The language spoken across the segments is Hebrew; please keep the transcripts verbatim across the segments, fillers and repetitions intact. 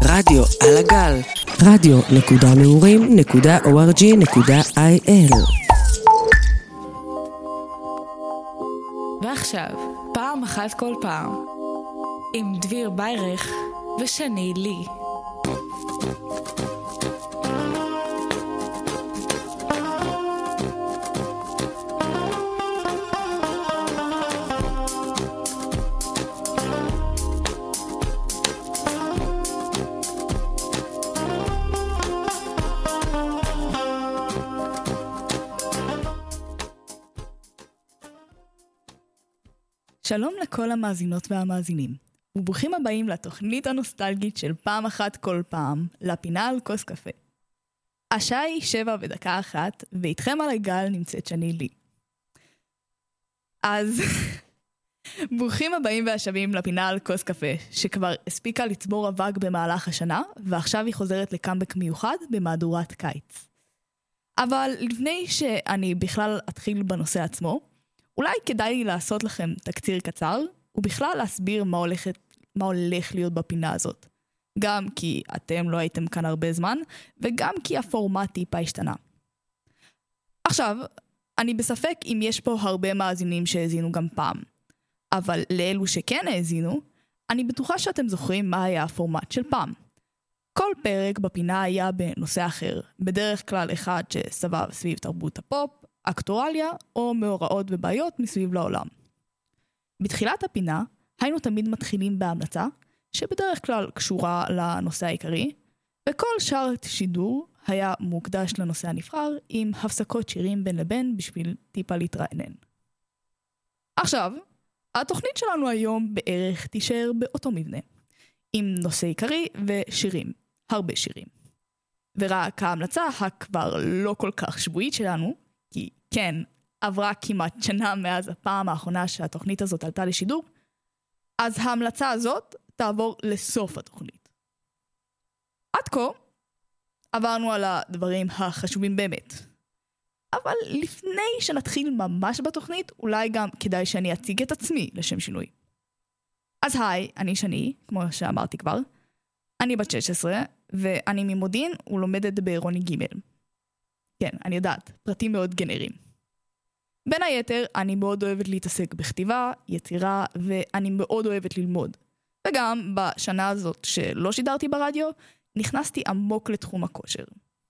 רדיו על הגל, רדיו נקודה נעורים נקודה או אר ג'י נקודה איי אל. ועכשיו, פעם אחת כל פעם, עם דביר ביירך ושני לי. שלום לכל המאזינות והמאזינים, וברוכים הבאים לתוכנית הנוסטלגית של פעם אחת כל פעם, לפינה על כוס קפה. השעה היא שבע ודקה אחת, ואיתכם על הגל נמצאת שני לי. אז ברוכים הבאים והשבים לפינה על כוס קפה, שכבר הספיקה לצבור אבק במהלך השנה, ועכשיו היא חוזרת לקאמבק מיוחד במהדורת קיץ. אבל לפני שאני בכלל אתחיל בנושא עצמו, אולי כדאי לי לעשות לכם תקציר קצר, ובכלל להסביר מה, הולכת, מה הולך להיות בפינה הזאת. גם כי אתם לא הייתם כאן הרבה זמן, וגם כי הפורמט טיפה השתנה. עכשיו, אני בספק אם יש פה הרבה מאזינים שהאזינו גם פעם. אבל לאלו שכן האזינו, אני בטוחה שאתם זוכרים מה היה הפורמט של פעם. כל פרק בפינה היה בנושא אחר, בדרך כלל אחד שסבב סביב תרבות הפופ, אקטואליה או מאורעות ובעיות מסביב לעולם. בתחילת הפינה היינו תמיד מתחילים בהמלצה, שבדרך כלל קשורה לנושא העיקרי, וכל שאר שידור היה מוקדש לנושא הנבחר, עם הפסקות שירים בין לבין בשביל טיפה להתרענן. עכשיו, התוכנית שלנו היום בערך תישאר באותו מבנה, עם נושא עיקרי ושירים, הרבה שירים. ורק ההמלצה הכבר לא כל כך שבועית שלנו, כי כן, עברה כמעט שנה מאז הפעם האחרונה שהתוכנית הזאת עלתה לשידור, אז ההמלצה הזאת תעבור לסוף התוכנית. עד כה, עברנו על הדברים החשובים באמת. אבל לפני שנתחיל ממש בתוכנית, אולי גם כדאי שאני אציג את עצמי לשם שינוי. אז היי, אני שני, כמו שאמרתי כבר. אני בת שש עשרה, ואני ממודיעין ולומדת בעירוני ג'. כן, אני יודעת, פרטים מאוד גנריים. בין היתר, אני מאוד אוהבת להתעסק בכתיבה, יצירה, ואני מאוד אוהבת ללמוד. וגם בשנה הזאת שלא שידרתי ברדיו, נכנסתי עמוק לתחום הכושר.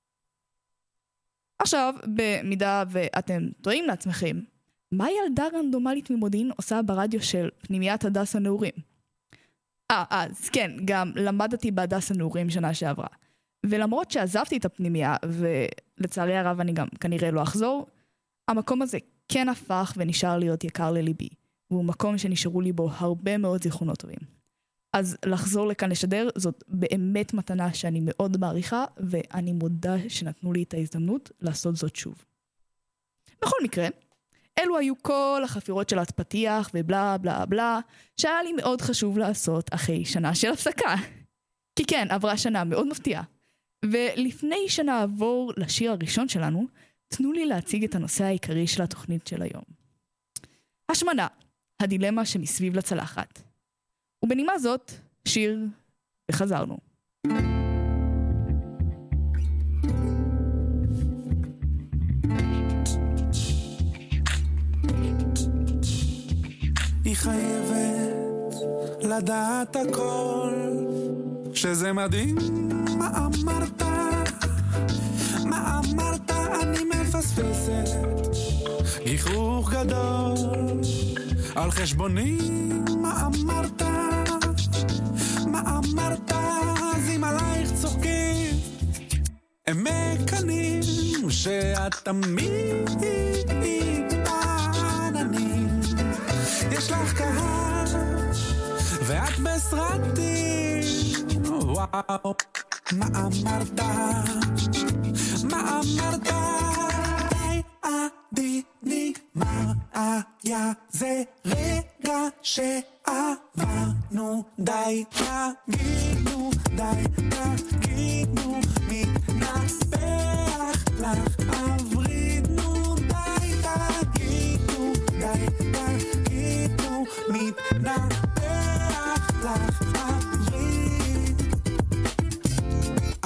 עכשיו, במידה ואתם טועים לעצמכם, מה ילדה רנדומלית ממודיעין עושה ברדיו של פנימיית הדס הנעורים? אה, אז כן, גם למדתי בהדס הנעורים שנה שעברה. ולמרות שעזבתי את הפנימיה, ולצערי הרב אני גם כנראה לא אחזור, המקום הזה כן הפך ונשאר להיות יקר לליבי, והוא מקום שנשארו לי בו הרבה מאוד זיכרונות טובים. אז לחזור לכאן לשדר זאת באמת מתנה שאני מאוד מעריכה, ואני מודה שנתנו לי את ההזדמנות לעשות זאת שוב. בכל מקרה, אלו היו כל החפירות של הפתיח ובלה בלה בלה, שהיה לי מאוד חשוב לעשות אחרי שנה של הפסקה. כי כן, עברה שנה מאוד מפתיעה. ולפני שנעבור לשיר הראשון שלנו, תנו לי להציג את הנושא העיקרי של התוכנית של היום. השמנה, הדילמה שמסביב לצלחת. ובנימה זאת, שיר וחזרנו. היא חייבת לדעת הכל, שזה מדהים מה אמרת, מה אמרת אני מפספסת, גיחוך גדול על חשבוני, מה אמרת, מה אמרת, אז אם עלייך צוחקים, הם מקנים שאת תמיד בעננים, יש לך קהל ואת בסרטים, וואו, מה אמרת, מה אמרת, די עדי נגמר, היה זה רגע שעברנו, די תגידו, די תגידו, מתנספח לך עברידנו, די תגידו, די תגידו, מתנספח לך עבריד.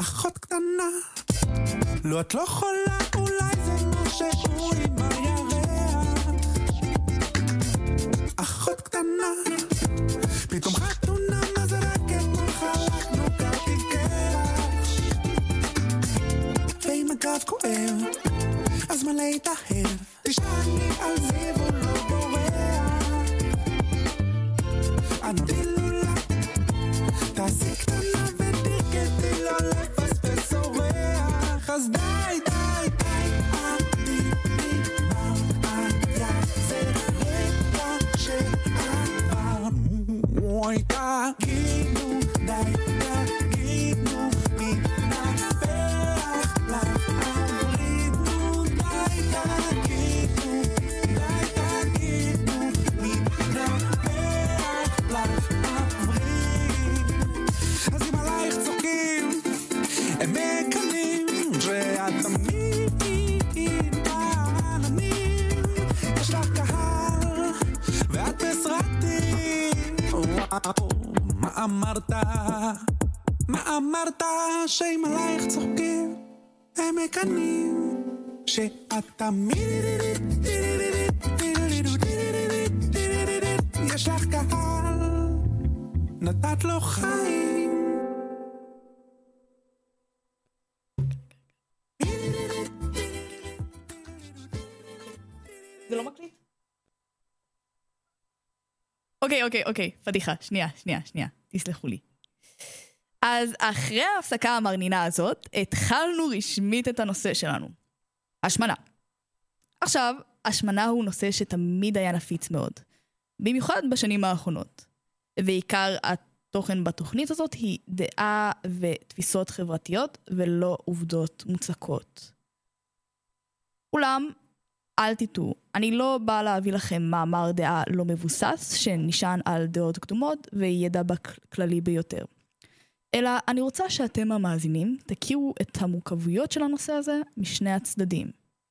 אחות קטנה. לא, את לא חולה, אולי זה משהו עם הירח. אחות קטנה, פתאום חתונה, מה זה רק אתמול חלקנו כרטיב קרח. ואם הגב כואב, אז מלא יתאהב, תשעני על זיו הוא לא בורח. אני דילולה, תעשי קטנה ותרקטי לא לפספס אורח. אז די, די, די, אני נגמר, היה זה רגע שעבר. אוי, תגידו, די, תגידו, מתנפח לך הוריד. נו, די, תגידו, די, תגידו, מתנפח לך הוריד. אז אם עלייך צוחקים, הם מקנים שאת תמיד בעננים. יש לך קהל ואת בסרטים. וואו, מה אמרת? מה אמרת? שאם עלייך צוחקים, הם מקנים שאת תמיד. יש לך קהל, נתת לו חיים. זה לא מקליט? אוקיי, אוקיי, אוקיי, פדיחה, שנייה, שנייה, שנייה, תסלחו לי. אז אחרי ההפסקה המרנינה הזאת, התחלנו רשמית את הנושא שלנו. השמנה. עכשיו, השמנה הוא נושא שתמיד היה נפיץ מאוד. במיוחד בשנים האחרונות. ועיקר התוכן בתוכנית הזאת היא דעה ותפיסות חברתיות ולא עובדות מוצקות. אולם, אל תטעו, אני לא באה להביא לכם מאמר דעה לא מבוסס שנשען על דעות קדומות וידע בכללי ביותר. אלא אני רוצה שאתם המאזינים תכירו את המורכבויות של הנושא הזה משני הצדדים.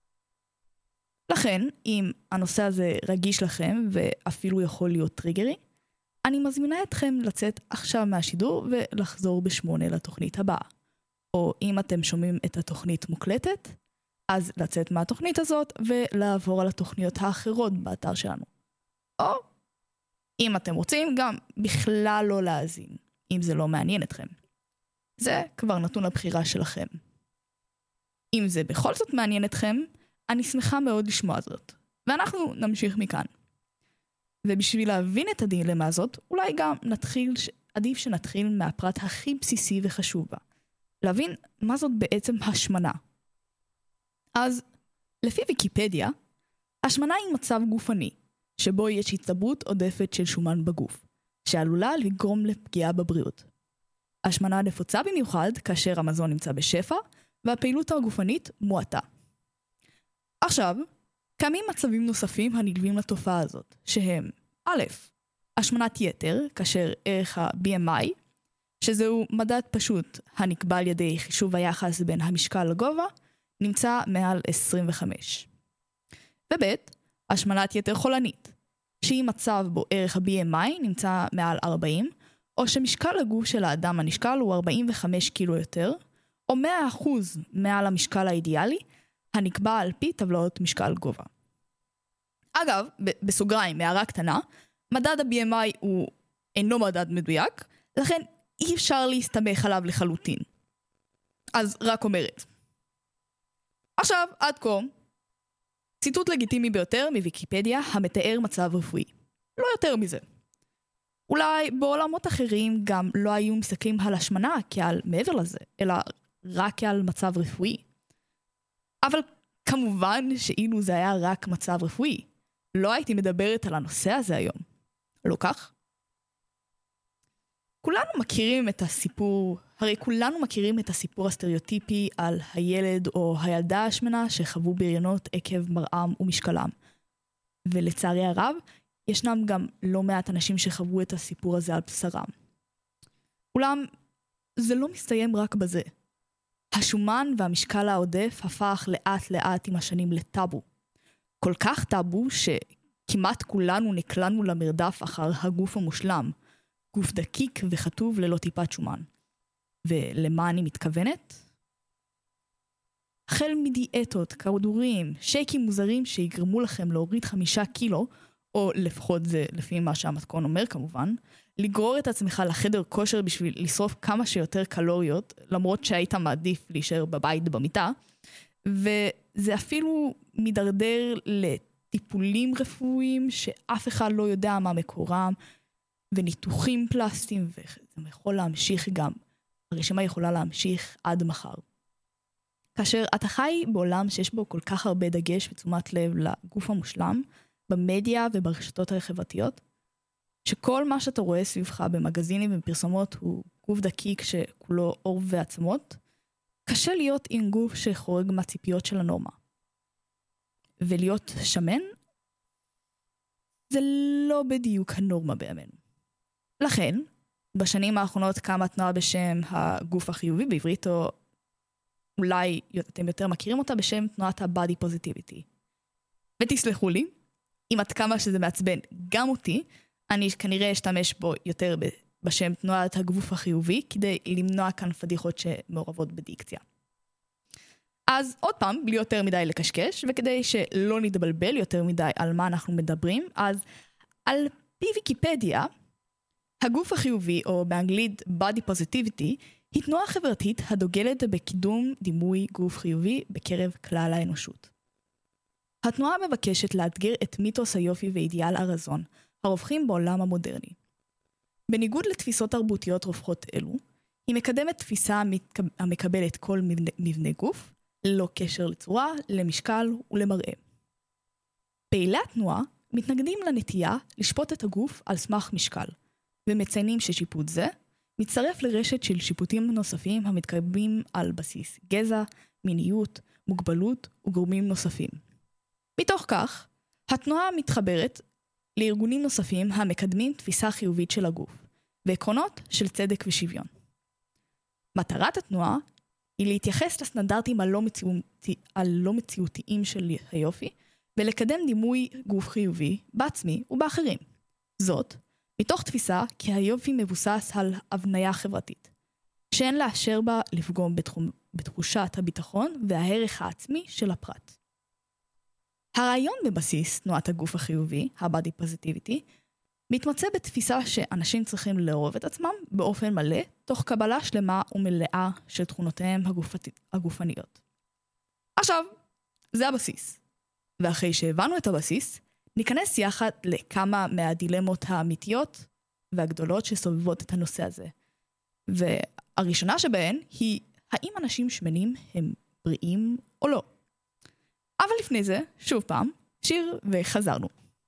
לכן, אם הנושא הזה רגיש לכם ואפילו יכול להיות טריגרי, אני מזמינה אתכם לצאת עכשיו מהשידור ולחזור בשמונה לתוכנית הבאה. או אם אתם שומעים את התוכנית מוקלטת, אז לצאת מהתוכנית הזאת ולעבור על התוכניות האחרות באתר שלנו. או, אם אתם רוצים, גם בכלל לא להאזין, אם זה לא מעניין אתכם. זה כבר נתון לבחירה שלכם. אם זה בכל זאת מעניין אתכם, אני שמחה מאוד לשמוע זאת. ואנחנו נמשיך מכאן. ובשביל להבין את הדילמה הזאת, אולי גם נתחיל, עדיף שנתחיל מהפרט הכי בסיסי וחשוב בה. להבין מה זאת בעצם השמנה. אז, לפי ויקיפדיה, השמנה היא מצב גופני, שבו יש הצטברות עודפת של שומן בגוף, שעלולה לגרום לפגיעה בבריאות. השמנה נפוצה במיוחד כאשר המזון נמצא בשפע, והפעילות הגופנית מועטה. עכשיו, קיימים מצבים נוספים הנלווים לתופעה הזאת, שהם א', השמנת יתר, כאשר ערך ה-בי אם איי, שזהו מדד פשוט הנקבע על ידי חישוב היחס בין המשקל לגובה, נמצא מעל עשרים וחמש. וב', השמנת יתר חולנית, שהיא מצב בו ערך ה-בי אם איי נמצא מעל ארבעים, או שמשקל הגוף של האדם הנשקל הוא ארבעים וחמש קילו יותר, או מאה אחוז מעל המשקל האידיאלי, הנקבע על פי טבלאות משקל גובה. אגב, ב- בסוגריים, הערה קטנה, מדד ה-בי אם איי הוא אינו מדד מדויק, לכן אי אפשר להסתמך עליו לחלוטין. אז רק אומרת. עכשיו, עד כה, ציטוט לגיטימי ביותר מוויקיפדיה המתאר מצב רפואי. לא יותר מזה. אולי בעולמות אחרים גם לא היו מסתכלים על השמנה כעל מעבר לזה, אלא רק כעל מצב רפואי. אבל כמובן שאילו זה היה רק מצב רפואי, לא הייתי מדברת על הנושא הזה היום. לא כך? כולנו מכירים את הסיפור, הרי כולנו מכירים את הסיפור הסטריאוטיפי על הילד או הילדה השמנה שחוו בריונות עקב מראם ומשקלם. ולצערי הרב, ישנם גם לא מעט אנשים שחוו את הסיפור הזה על בשרם. אולם, זה לא מסתיים רק בזה. השומן והמשקל העודף הפך לאט לאט עם השנים לטאבו. כל כך טאבו שכמעט כולנו נקלענו למרדף אחר הגוף המושלם, גוף דקיק וחטוב ללא טיפת שומן. ולמה אני מתכוונת? החל מדיאטות, כדורים, שייקים מוזרים שיגרמו לכם להוריד חמישה קילו, או לפחות זה לפי מה שהמתכון אומר כמובן, לגרור את עצמך לחדר כושר בשביל לשרוף כמה שיותר קלוריות, למרות שהיית מעדיף להישאר בבית במיטה, וזה אפילו מדרדר לטיפולים רפואיים שאף אחד לא יודע מה מקורם, וניתוחים פלסטיים, וזה יכול להמשיך גם, הרשימה יכולה להמשיך עד מחר. כאשר אתה חי בעולם שיש בו כל כך הרבה דגש ותשומת לב לגוף המושלם, במדיה וברשתות החברתיות, שכל מה שאתה רואה סביבך במגזינים ובפרסומות הוא גוף דקיק שכולו עור ועצמות, קשה להיות עם גוף שחורג מהציפיות של הנורמה. ולהיות שמן, זה לא בדיוק הנורמה בימינו. לכן, בשנים האחרונות קמה תנועה בשם הגוף החיובי בעברית, או אולי אתם יותר מכירים אותה בשם תנועת ה-Body Positivity. ותסלחו לי, אם עד כמה שזה מעצבן גם אותי, אני כנראה אשתמש בו יותר בשם תנועת הגוף החיובי, כדי למנוע כאן פדיחות שמעורבות בדיקציה. אז עוד פעם, בלי יותר מדי לקשקש, וכדי שלא נתבלבל יותר מדי על מה אנחנו מדברים, אז על פי ויקיפדיה, הגוף החיובי, או באנגלית Body Positivity, היא תנועה חברתית הדוגלת בקידום דימוי גוף חיובי בקרב כלל האנושות. התנועה מבקשת לאתגר את מיתוס היופי ואידיאל הרזון, הרווחים בעולם המודרני. בניגוד לתפיסות תרבותיות רווחות אלו, היא מקדמת תפיסה המקבלת כל מבנה, מבנה גוף, ללא קשר לצורה, למשקל ולמראה. פעילי התנועה מתנגדים לנטייה לשפוט את הגוף על סמך משקל, ומציינים ששיפוט זה מצטרף לרשת של שיפוטים נוספים המתקיימים על בסיס גזע, מיניות, מוגבלות וגורמים נוספים. מתוך כך, התנועה מתחברת לארגונים נוספים המקדמים תפיסה חיובית של הגוף, ועקרונות של צדק ושוויון. מטרת התנועה היא להתייחס לסטנדרטים הלא, מציאותי, הלא מציאותיים של היופי, ולקדם דימוי גוף חיובי בעצמי ובאחרים. זאת, מתוך תפיסה כי היופי מבוסס על הבניה חברתית, שאין לאשר בה לפגום בתחום, בתחושת הביטחון והערך העצמי של הפרט. הרעיון בבסיס תנועת הגוף החיובי, ה-Body Positivity, מתמצא בתפיסה שאנשים צריכים לאהוב את עצמם באופן מלא, תוך קבלה שלמה ומלאה של תכונותיהם הגופת... הגופניות. עכשיו, זה הבסיס. ואחרי שהבנו את הבסיס, ניכנס יחד לכמה מהדילמות האמיתיות והגדולות שסובבות את הנושא הזה. והראשונה שבהן היא, האם אנשים שמנים הם בריאים או לא? אבל לפני זה, שוב פעם, שיר וחזרנו.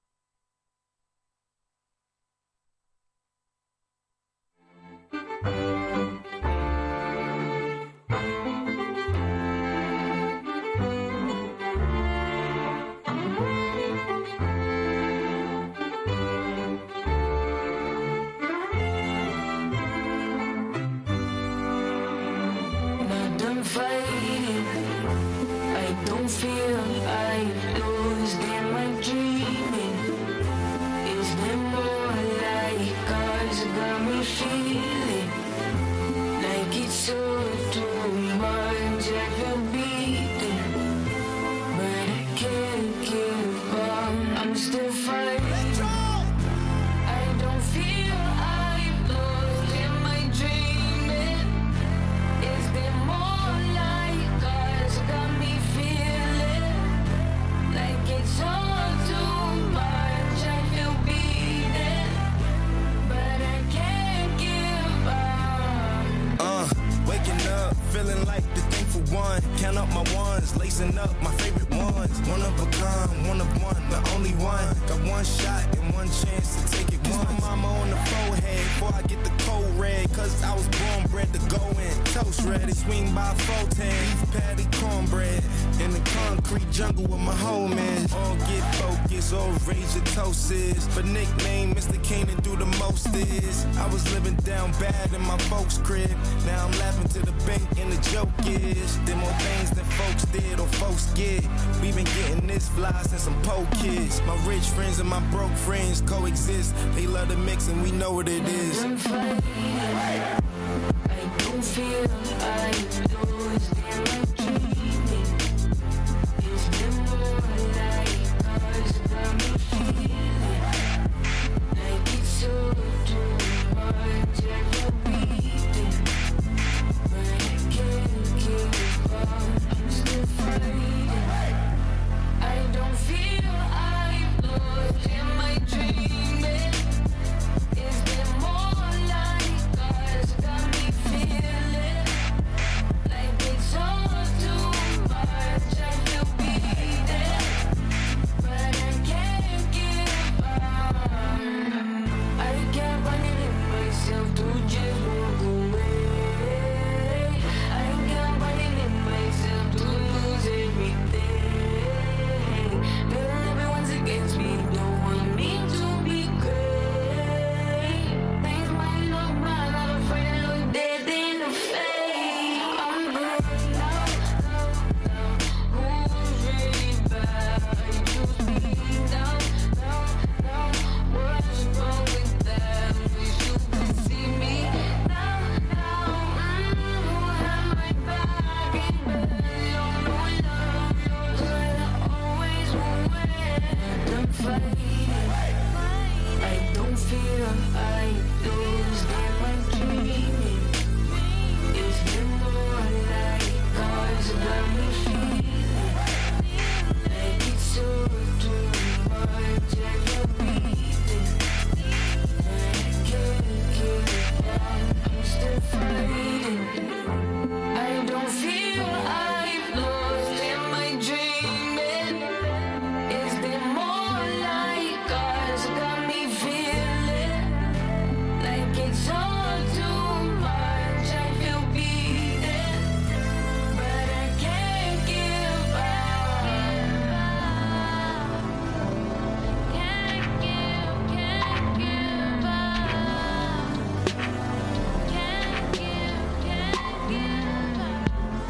Count up my ones, lacing up my favorite ones. One of a kind, one of one, the only one. Got one shot and one chance to take it once. My mama on the forehead before I get the cold red. Cause I was born bred to go in. Toast ready, swing by four ten. Beef patty, cornbread. In the concrete jungle with my homies. All get focused, all raise your toasts. For nickname, Mister Canaan do the most is. I was living down bad in my folks' crib. Now I'm laughing to the bank and the joke is. Them more things that folks did or folks get. We been getting this fly since I'm po kids. My rich friends and my broke friends coexist. They love the mix and we know what it is. I don't feel I lose in my dreaming. It's been more like cause got me feeling like it's so too much of your beating. But I can't give up, I'm still fighting. I don't feel I've lost in my dreaming. It's been more like cause got me feeling like it's all too much. I feel beaten, but I can't give up. I can't find it in myself to just walk away. I can't find it in myself to lose everything. Feel everyone's against me, don't want me to be great. Things might look bad, I'm afraid to look dead in the face. I'm good now, now, now. Who's really bad? I choose me now, now, now. What's wrong with them? Wish you could see me now, now. Mm, who had my back in bed? Don't know love, but I always win. I'm fighting. I don't feel I lose in my dreaming. It's been more like cause got me feeling like it's so too much of your beating. I can't give up, I'm still fighting. I don't feel I've lost in my dreaming. It's been more like cause got me feeling like it's all too much. I feel beaten, but I can't give up. Can't give, can't give up. Can't give, can't give up.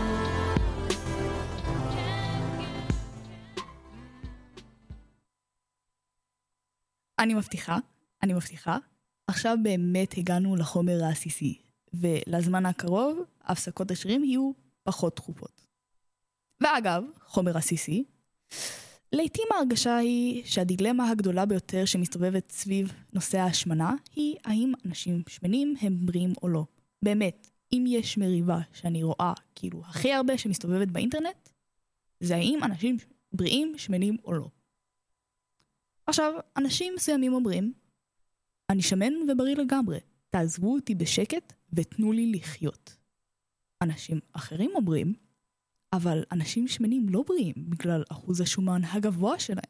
אני מבטיחה, אני מבטיחה. עכשיו באמת הגענו לחומר העסיסי, ולזמן הקרוב הפסקות השירים יהיו פחות תכופות. ואגב, חומר עסיסי, לעתים ההרגשה היא שהדילמה הגדולה ביותר שמסתובבת סביב נושא ההשמנה היא האם אנשים שמנים הם בריאים או לא. באמת, אם יש מריבה שאני רואה כאילו הכי הרבה שמסתובבת באינטרנט, זה האם אנשים בריאים שמנים או לא. עכשיו, אנשים מסוימים אומרים, אני שמן ובריא לגמרי, תעזבו אותי בשקט ותנו לי לחיות. אנשים אחרים אומרים, אבל אנשים שמנים לא בריאים בגלל אחוז השומן הגבוה שלהם.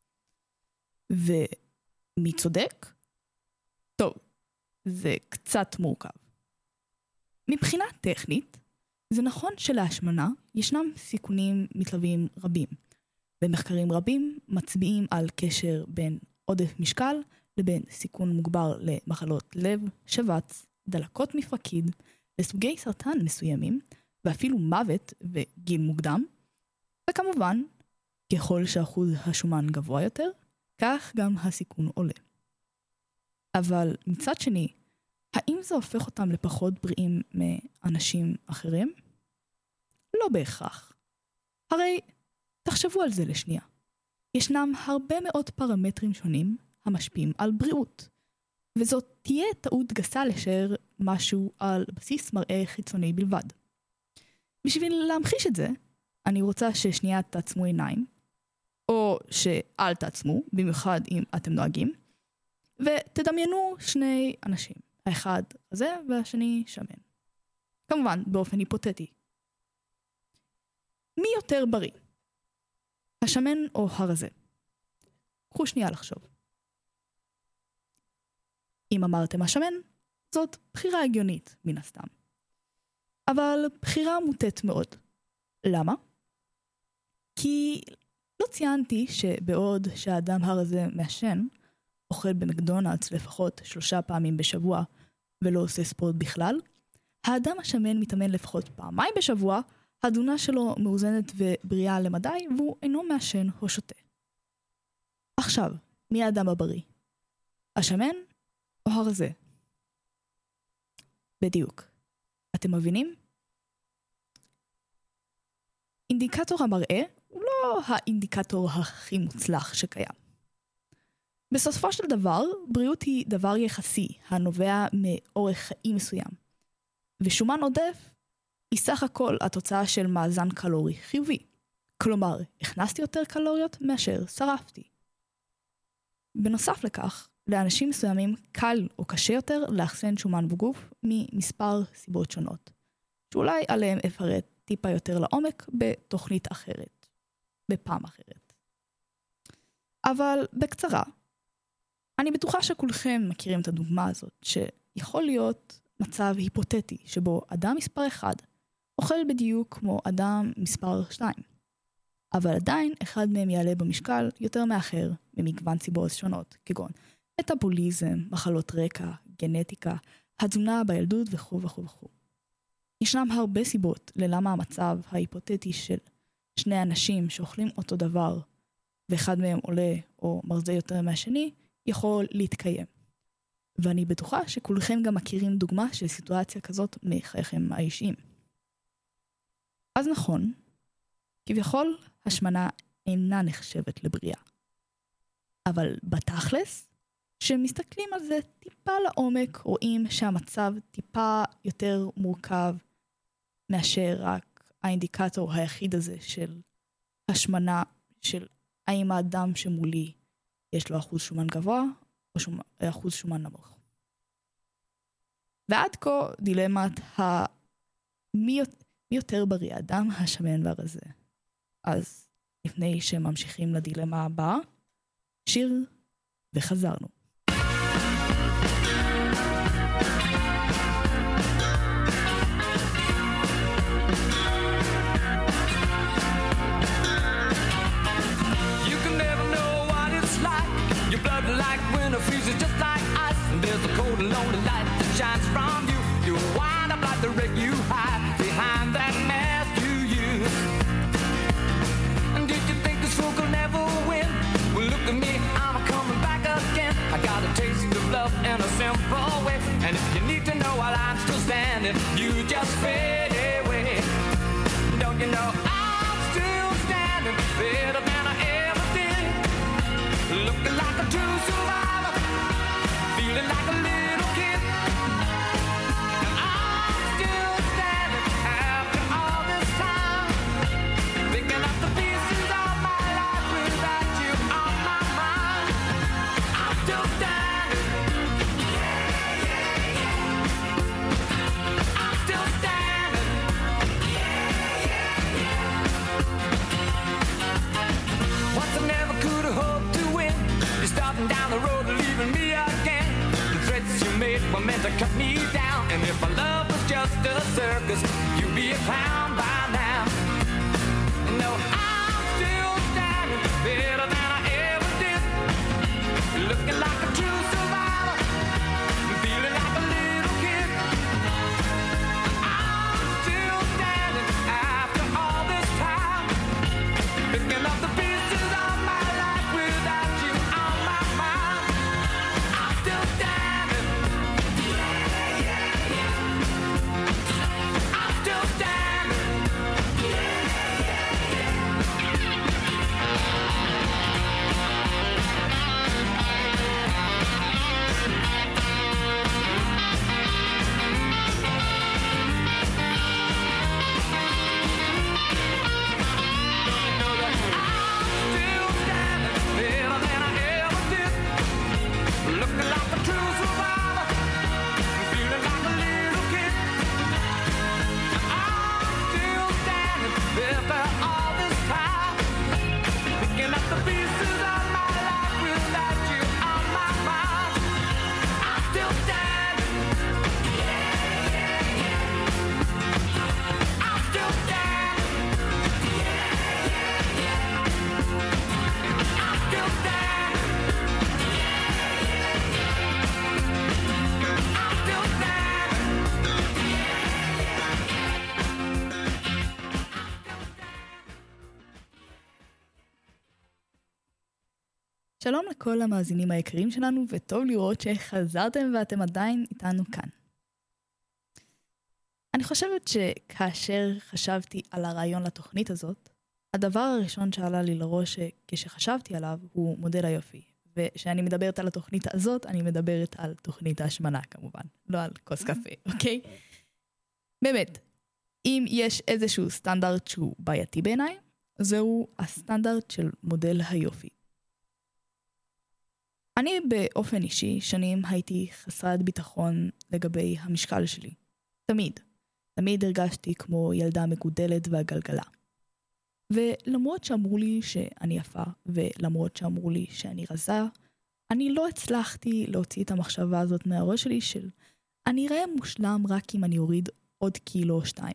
ומי צודק? טוב, זה קצת מורכב. מבחינה טכנית, זה נכון שלהשמנה ישנם סיכונים מתלווים רבים. במחקרים רבים מצביעים על קשר בין עודף משקל לבין סיכון מוגבר למחלות לב, שבץ, דלקות מפרקים, לסוגי סרטן מסוימים, ואפילו מוות וגיל מוקדם. וכמובן, ככל שאחוז השומן גבוה יותר, כך גם הסיכון עולה. אבל מצד שני, האם זה הופך אותם לפחות בריאים מאנשים אחרים? לא בהכרח. הרי תחשבו על זה לשנייה. ישנם הרבה מאוד פרמטרים שונים המשפיעים על בריאות, וזאת תהיה טעות גסה לשער משהו על בסיס מראה חיצוני בלבד. בשביל להמחיש את זה, אני רוצה ששנייה תעצמו עיניים, או שאל תעצמו, במיוחד אם אתם נוהגים, ותדמיינו שני אנשים, האחד הזה והשני שמן. כמובן, באופן היפותטי. מי יותר בריא? השמן או הרזה? קחו שנייה לחשוב. אם אמרתם השמן, זאת בחירה הגיונית מן הסתם. אבל בחירה מוטית מאוד. למה? כי לא ציינתי שבעוד שהאדם הרזה מעשן, אוכל במקדונלדס לפחות שלושה פעמים בשבוע ולא עושה ספורט בכלל, האדם השמן מתאמן לפחות פעמיים בשבוע, התזונה שלו מאוזנת ובריאה למדי, והוא אינו מעשן או שותה. עכשיו, מי האדם הבריא? השמן או הרזה? בדיוק. אתם מבינים? אינדיקטור המראה הוא לא האינדיקטור הכי מוצלח שקיים. בסופו של דבר, בריאות היא דבר יחסי, הנובע מאורך חיים מסוים. ושומן עודף היא סך הכל התוצאה של מאזן קלורי חיובי. כלומר, הכנסתי יותר קלוריות מאשר שרפתי. בנוסף לכך, לאנשים מסוימים קל או קשה יותר לאחסן שומן בגוף ממספר סיבות שונות, שאולי עליהם אפרט טיפה יותר לעומק בתוכנית אחרת, בפעם אחרת. אבל בקצרה, אני בטוחה שכולכם מכירים את הדוגמה הזאת, שיכול להיות מצב היפותטי שבו אדם מספר אחד אוכל בדיוק כמו אדם מספר שתיים. אבל עדיין אחד מהם יעלה במשקל יותר מאחר ממגוון סיבות שונות, כגון מטאבוליזם, מחלות רקע, גנטיקה, התזונה בילדות וכו' וכו' וכו'. ישנם הרבה סיבות ללמה המצב ההיפותטי של שני אנשים שאוכלים אותו דבר ואחד מהם עולה או מרזה יותר מהשני יכול להתקיים. ואני בטוחה שכולכם גם מכירים דוגמה של סיטואציה כזאת מחייכם האישיים. אז נכון, כביכול השמנה אינה נחשבת לבריאה. אבל בתכלס, כשמסתכלים על זה טיפה לעומק, רואים שהמצב טיפה יותר מורכב מאשר רק האינדיקטור היחיד הזה של השמנה, של האם האדם שמולי יש לו אחוז שומן גבוה או שומן, אחוז שומן נמוך. ועד כה דילמת ה... מי, מי יותר בריא, האדם השמן והרזה. אז לפני שממשיכים לדילמה הבאה, שיר וחזרנו. Like winter freezes just like ice, and there's a cold and lonely light that shines from you. You wind up like the wreck you hide behind that mask you use. And did you think this fool could never win? Well, look at me, I'm coming back again. I got a taste of love in a simple way, and if you need to know while I'm still standing, you just fade away. Don't you know I'm still standing better than I ever did? Looking like a true survivor, feeling like a little kid. And I'm still standing after all this time, picking up the pieces of my life without you on my mind. I'm still standing. Yeah, yeah, yeah. I'm still standing. Yeah, yeah, yeah. Once I never could have hoped to win. You're starting down the road and leaving me again. The threats you made were meant to cut me down. And if my love was just a circus, you'd be a clown by now. No, I'm still standing better than I ever did. Looking like a true survivor, feeling like a little kid. I'm still standing after all this time, picking up the pieces of my life without you on my mind. I'm still standing. Yeah, yeah, yeah. I'm still standing. Yeah, yeah, yeah. Know that I'm still standing better than I ever did. Looking like a true survivor, feeling like a little kid. I'm still standing after all this time, picking up the pieces of my life without you on my mind. I'm still standing. Yeah, yeah, yeah. I'm still standing. Yeah, yeah, yeah. I'm still standing. I'm still שלום לכל המאזינים היקרים שלנו, וטוב לראות שחזרתם ואתם עדיין איתנו כאן. אני חושבת שכאשר חשבתי על הרעיון לתוכנית הזאת, הדבר הראשון שעלה לי לראש כשחשבתי עליו הוא מודל היופי. וכשאני מדברת על התוכנית הזאת, אני מדברת על תוכנית ההשמנה כמובן, לא על כוס קפה, אוקיי? באמת, אם יש איזשהו סטנדרט שהוא בעייתי בעיניי, זהו הסטנדרט של מודל היופי. אני באופן אישי שנים הייתי חסרת ביטחון לגבי המשקל שלי. תמיד. תמיד הרגשתי כמו ילדה מגודלת והגלגלה. ולמרות שאמרו לי שאני יפה, ולמרות שאמרו לי שאני רזה, אני לא הצלחתי להוציא את המחשבה הזאת מהראש שלי של אני אראה מושלם רק אם אני אוריד עוד קילו או שתיים.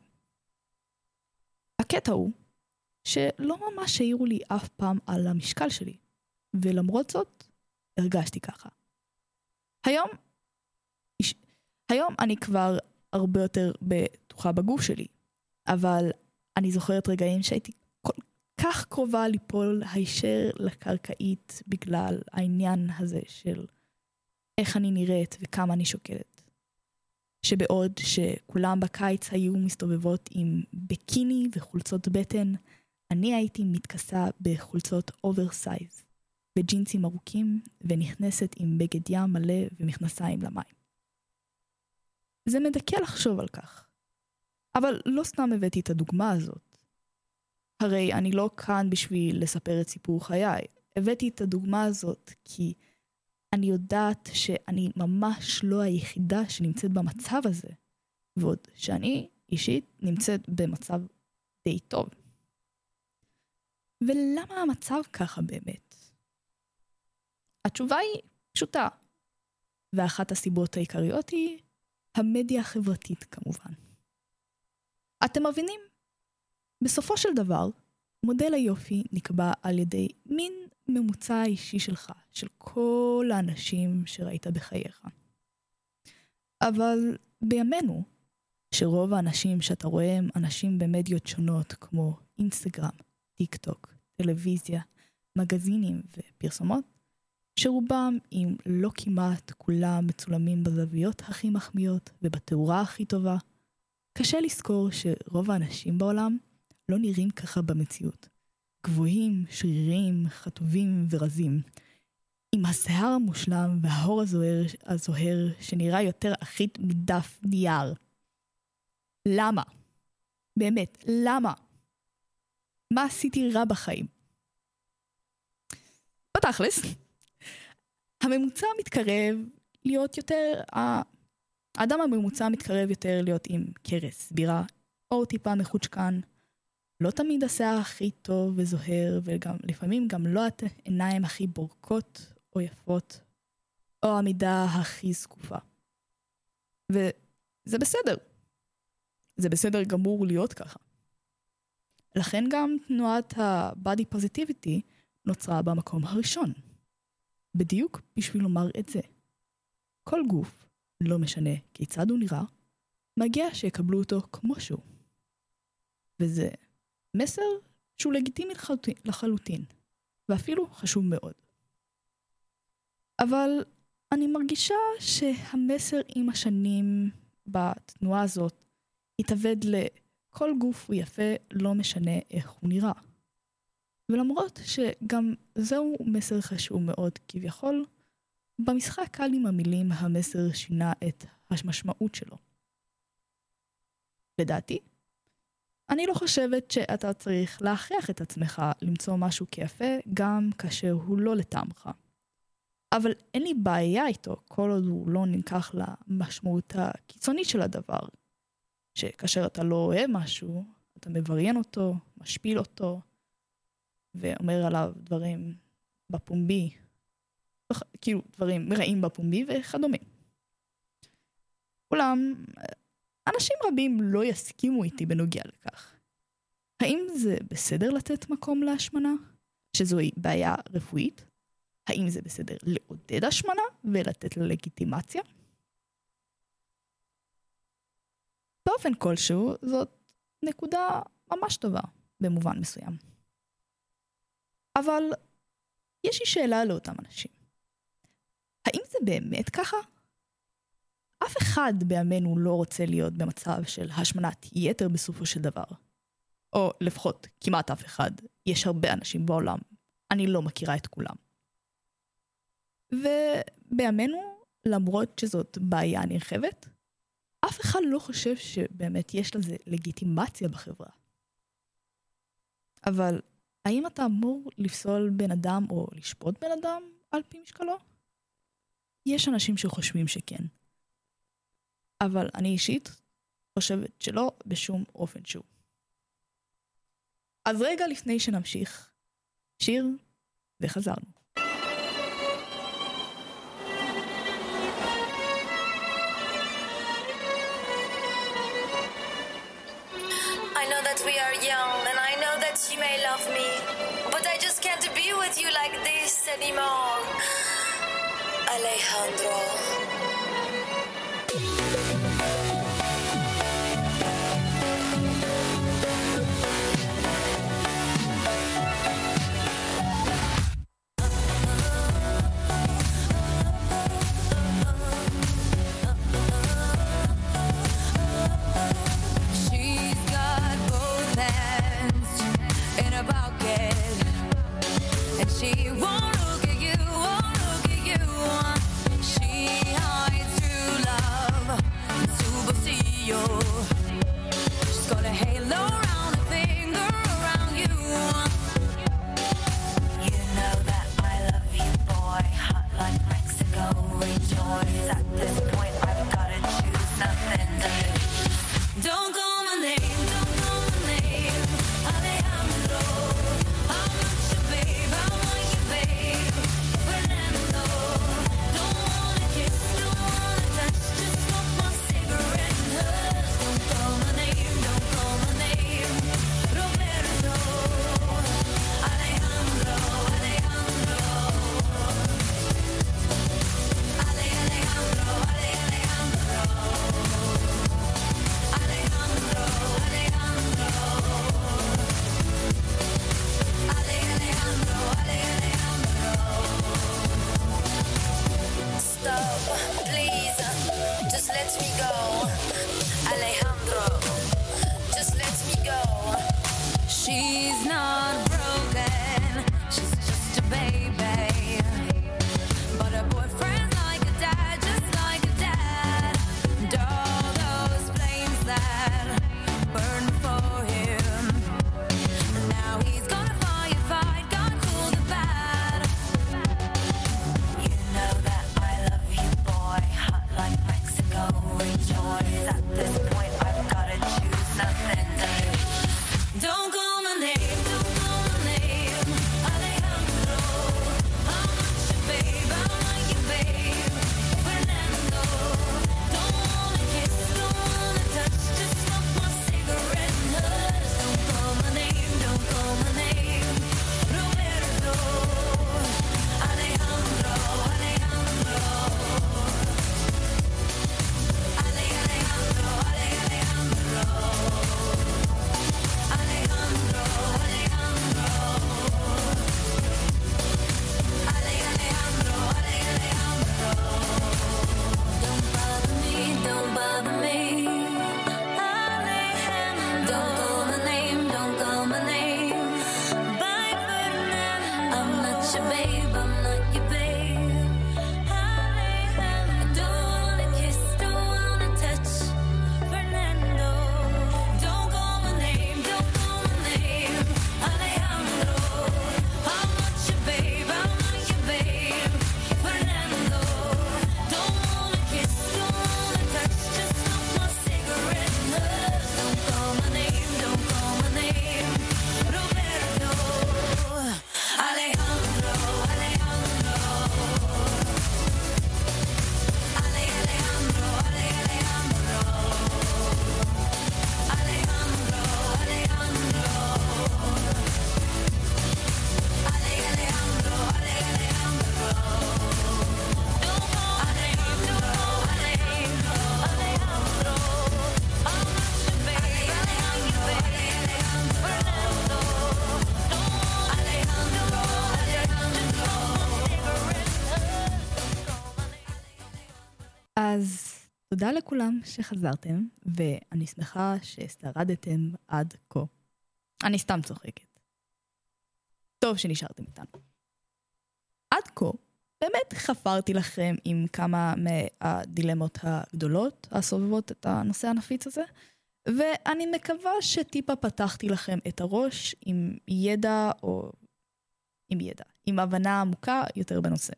הקטע הוא שלא ממש העירו לי אף פעם על המשקל שלי, ולמרות זאת הרגשתי ככה. היום, היום אני כבר הרבה יותר בטוחה בגוף שלי, אבל אני זוכרת רגעים שהייתי כל כך קרובה ליפול הישר לקרקעית בגלל העניין הזה של איך אני נראית וכמה אני שוקלת. שבעוד שכולם בקיץ היו מסתובבות עם בקיני וחולצות בטן, אני הייתי מתכסה בחולצות אוברסייז, בג'ינסים ארוכים ונכנסת עם בגד ים מלא ומכנסיים למים. זה מדכא לחשוב על כך. אבל לא סתם הבאתי את הדוגמה הזאת. הרי אני לא כאן בשביל לספר את סיפור חיי. הבאתי את הדוגמה הזאת כי אני יודעת שאני ממש לא היחידה שנמצאת במצב הזה. ועוד שאני אישית נמצאת במצב די טוב. ולמה המצב ככה באמת? התשובה היא פשוטה. ואחת הסיבות העיקריות היא המדיה החברתית כמובן. אתם מבינים? בסופו של דבר, מודל היופי נקבע על ידי מין ממוצע האישי שלך, של כל האנשים שראית בחייך. אבל בימינו, שרוב האנשים שאתה רואה הם אנשים במדיות שונות כמו אינסטגרם, טיק טוק, טלוויזיה, מגזינים ופרסומות, שרובם, אם לא כמעט, כולם מצולמים בזוויות הכי מחמיאות ובתאורה הכי טובה, קשה לזכור שרוב האנשים בעולם לא נראים ככה במציאות. גבוהים, שרירים, חטובים ורזים. עם השיער המושלם וההור הזוהר, הזוהר שנראה יותר אחיד מדף נייר. למה? באמת, למה? מה עשיתי רע בחיים? בתכלס, הממוצע מתקרב להיות יותר, האדם הממוצע מתקרב יותר להיות עם קרס, בירה, או טיפה מחוצ'קן. לא תמיד השיער הכי טוב וזוהר, וגם לפעמים גם לא את עיניים הכי בורקות או יפות, או המידה הכי זקופה. וזה בסדר. זה בסדר גמור להיות ככה. לכן גם תנועת ה-body positivity נוצרה במקום הראשון. בדיוק בשביל לומר את זה. כל גוף, לא משנה כיצד הוא נראה, מגיע שיקבלו אותו כמו שהוא. וזה מסר שהוא לגיטימי לחלוטין, ואפילו חשוב מאוד. אבל אני מרגישה שהמסר עם השנים בתנועה הזאת התאבד לכל גוף הוא יפה, לא משנה איך הוא נראה. ולמרות שגם זהו מסר חשוב מאוד כביכול, במשחק קל עם המילים המסר שינה את המשמעות שלו. לדעתי, אני לא חושבת שאתה צריך להכריח את עצמך למצוא משהו כיפה גם כאשר הוא לא לטעמך. אבל אין לי בעיה איתו כל עוד הוא לא נלקח למשמעות הקיצונית של הדבר. שכאשר אתה לא אוהב משהו, אתה מבריין אותו, משפיל אותו, ואומר עליו דברים בפומבי, כאילו דברים רעים בפומבי וכדומה. אולם, אנשים רבים לא יסכימו איתי בנוגע לכך. האם זה בסדר לתת מקום להשמנה? שזוהי בעיה רפואית? האם זה בסדר לעודד השמנה ולתת לה לגיטימציה? באופן כלשהו, זאת נקודה ממש טובה במובן מסוים. אבל יש לי שאלה לאותם אנשים. האם זה באמת ככה? אף אחד בימינו לא רוצה להיות במצב של השמנת יתר בסופו של דבר. או לפחות כמעט אף אחד. יש הרבה אנשים בעולם. אני לא מכירה את כולם. ובימינו, למרות שזאת בעיה נרחבת, אף אחד לא חושב שבאמת יש לזה לגיטימציה בחברה. אבל האם אתה אמור לפסול בן אדם או לשפוט בן אדם על פי משקלו? יש אנשים שחושבים שכן. אבל אני אישית חושבת שלא בשום אופן שהוא. אז רגע לפני שנמשיך, שיר וחזרנו. I know that we are young and I know that you may love me, but I just can't be with you like this anymore. Alejandro. She won't look at you, won't look at you. She hides true love, superstition. She's got a halo around her finger, around you. You know that I love you, boy. Hot like Mexico, rejoice. At this point, I've gotta choose nothing to lose. Don't call my name, don't call my name. Alejandro, I'm not your babe, I want you, babe. Fernando, don't wanna kiss, don't wanna touch, just smoke my cigarette and hush. Don't call my name, don't call my name. Roberto, Alejandro, Alejandro. Ale, Alejandro, Ale, Alejandro. Alejandro, Alejandro. Ale, Alejandro, Ale, Alejandro. Stop, please. Just let me go. Alejandro, just let me go. She's not broken, she's just a baby. But her boyfriend's like a dad, just like a dad. And all those flames that burn for him. And now he's gonna firefight, God cool the bad. You know that I love you, boy. Hot like Mexico, rejoice. At this point, I've gotta choose nothing to lose. Don't call my name, don't תודה לכולם שחזרתם, ואני שמחה ששרדתם עד כה. אני סתם צוחקת. טוב שנשארתם איתנו. עד כה, באמת חפרתי לכם עם כמה מהדילמות הגדולות הסובבות את הנושא הנפיץ הזה, ואני מקווה שטיפה פתחתי לכם את הראש עם ידע או עם ידע, עם הבנה עמוקה יותר בנושא.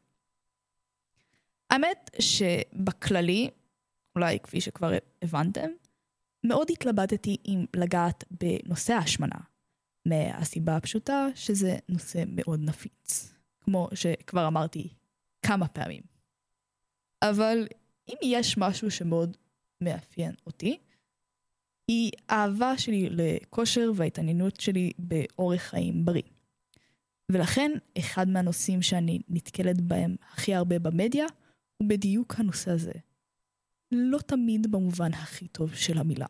האמת שבכללי, אולי כפי שכבר הבנתם, מאוד התלבטתי אם לגעת בנושא ההשמנה, מהסיבה הפשוטה שזה נושא מאוד נפיץ, כמו שכבר אמרתי כמה פעמים. אבל אם יש משהו שמאוד מאפיין אותי, היא האהבה שלי לכושר וההתעניינות שלי באורח חיים בריא. ולכן אחד מהנושאים שאני נתקלת בהם הכי הרבה במדיה, הוא בדיוק הנושא הזה. לא תמיד במובן הכי טוב של המילה.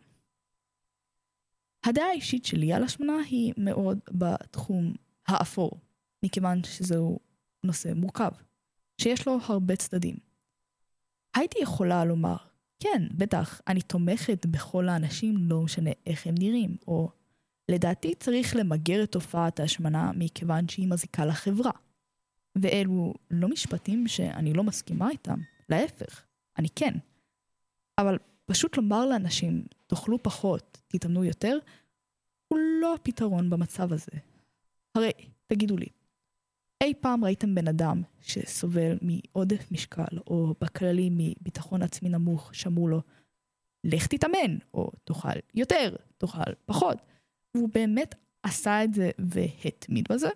הדעה האישית שלי על השמנה היא מאוד בתחום האפור, מכיוון שזהו נושא מורכב, שיש לו הרבה צדדים. הייתי יכולה לומר, כן, בטח, אני תומכת בכל האנשים, לא משנה איך הם נראים, או לדעתי צריך למגר את תופעת ההשמנה מכיוון שהיא מזיקה לחברה. ואלו לא משפטים שאני לא מסכימה איתם, להפך, אני כן. אבל פשוט לומר לאנשים, תאכלו פחות, תתאמנו יותר, הוא לא הפתרון במצב הזה. הרי, תגידו לי, אי פעם ראיתם בן אדם שסובל מעודף משקל, או בכללי מביטחון עצמי נמוך, שאמרו לו, לך תתאמן, או תאכל יותר, תאכל פחות. והוא באמת עשה את זה והתמיד בזה?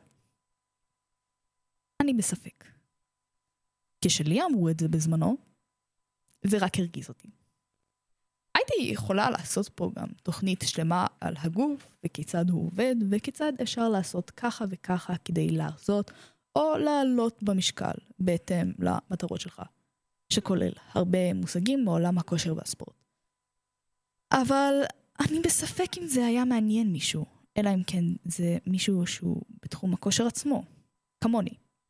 אני בספק. כשלי אמרו את זה בזמנו, זה רק הרגיז אותי. הייתי יכולה לעשות פה גם תוכנית שלמה על הגוף, וכיצד הוא עובד, וכיצד אפשר לעשות ככה וככה כדי להרזות, או לעלות במשקל, בהתאם למטרות שלך, שכולל הרבה מושגים מעולם הכושר והספורט. אבל אני בספק אם זה היה מעניין מישהו, אלא אם כן זה מישהו שהוא בתחום הכושר עצמו, כמוני.